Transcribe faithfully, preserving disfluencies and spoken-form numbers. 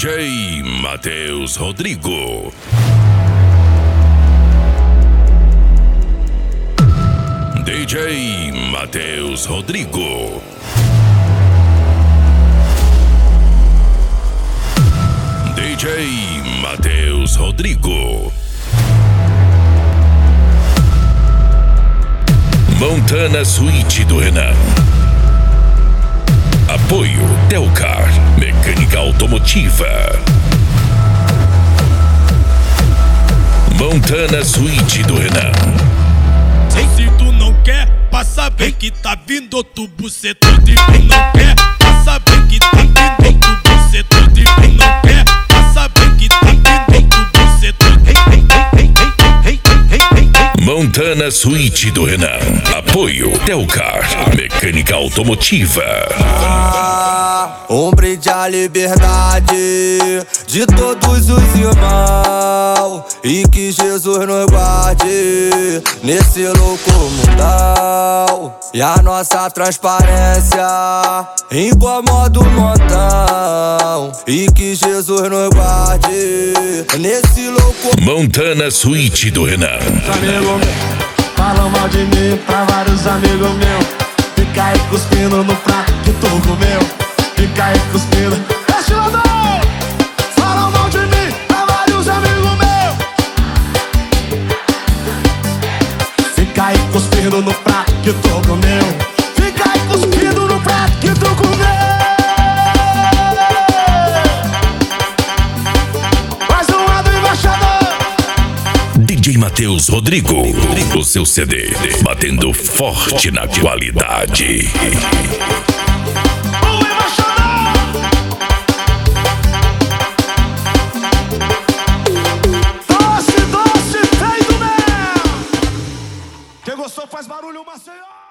D J Matheus Rodrigo. D J Matheus Rodrigo. D J Matheus Rodrigo. Montana Suíte do Renan. Apoio Telcar, mecânica automotiva. Montana Suíte do Renan. Se tu não quer, passa bem que tá vindo outro bucetão de quem não quer. Passa bem que tá vindo outro bucetão de quem não quer. Passa bem que tá vindo outro bucetão. Montana Suíte do Renan. Apoio Telcar, mecânica automotiva. Ah, um brinde à liberdade de todos os irmãos, e que Jesus nos guarde nesse louco mundão. E a nossa transparência incomoda o montão, e que Jesus nos guarde nesse louco. Montana Suíte do Renan. Amigo meu, falam mal de mim pra vários amigos meus. Fica aí cuspindo no prato que tu comeu. Fica aí cuspindo. Estilador! Falam mal de mim pra vários amigos meus. Fica aí cuspindo no prato que tu comeu. Fica aí cuspindo no prato que tu comeu. Mais um lado embaixador. D J Matheus Rodrigo, o seu C D, batendo forte na qualidade. O embaixador. Doce, doce, feio do mel. Quem gostou faz barulho, Maceió.